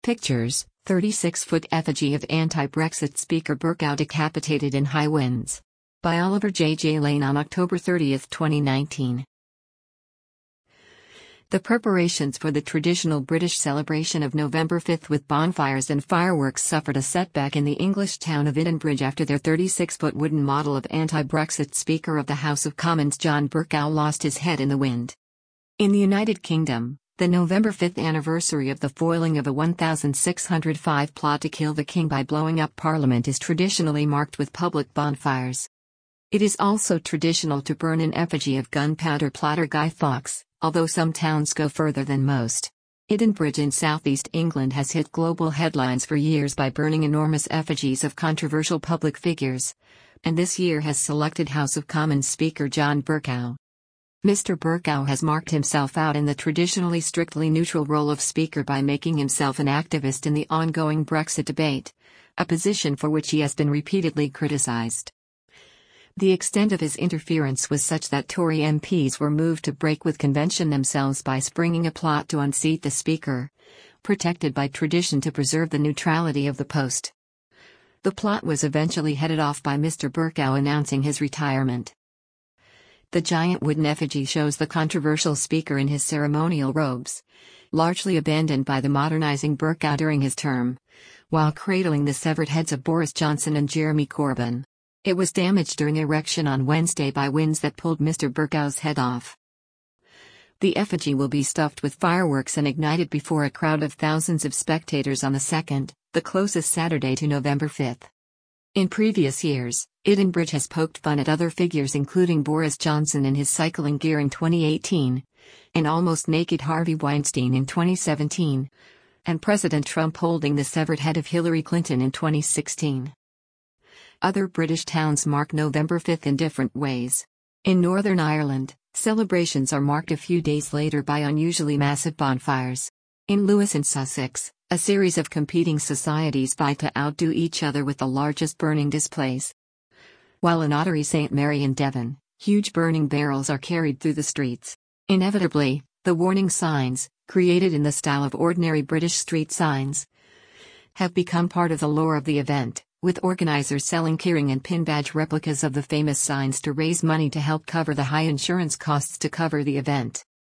Pictures, 36-foot effigy of anti-Brexit Speaker Bercow decapitated in high winds. By Oliver J. Lane on October 30, 2019. The preparations for the traditional British celebration of November 5 with bonfires and fireworks suffered a setback in the English town of Edenbridge after their 36-foot wooden model of anti-Brexit Speaker of the House of Commons John Bercow lost his head in the wind. In the United Kingdom, the November 5th anniversary of the foiling of a 1605 plot to kill the King by blowing up Parliament is traditionally marked with public bonfires. It is also traditional to burn an effigy of gunpowder plotter Guy Fawkes, although some towns go further than most. Edenbridge in southeast England has hit global headlines for years by burning enormous effigies of controversial public figures, and this year has selected House of Commons Speaker John Bercow. Mr. Bercow has marked himself out in the traditionally strictly neutral role of Speaker by making himself an activist in the ongoing Brexit debate, a position for which he has been repeatedly criticised. The extent of his interference was such that Tory MPs were moved to break with convention themselves by springing a plot to unseat the Speaker, protected by tradition to preserve the neutrality of the post. The plot was eventually headed off by Mr. Bercow announcing his retirement. The giant wooden effigy shows the controversial Speaker in his ceremonial robes, largely abandoned by the modernising Bercow during his term, while cradling the severed heads of Boris Johnson and Jeremy Corbyn. It was damaged during erection on Wednesday by winds that pulled Mr. Bercow's head off. The effigy will be stuffed with fireworks and ignited before a crowd of thousands of spectators on the 2nd, the closest Saturday to November 5. In previous years, Edenbridge has poked fun at other figures including Boris Johnson in his cycling gear in 2018, an almost naked Harvey Weinstein in 2017, and President Trump holding the severed head of Hillary Clinton in 2016. Other British towns mark November 5 in different ways. In Northern Ireland, celebrations are marked a few days later by unusually massive bonfires. In Lewis in Sussex, a series of competing societies fight to outdo each other with the largest burning displays. While in Ottery St. Mary in Devon, huge burning barrels are carried through the streets. Inevitably, the warning signs, created in the style of ordinary British street signs, have become part of the lore of the event, with organizers selling keyring and pin badge replicas of the famous signs to raise money to help cover the high insurance costs to cover the event.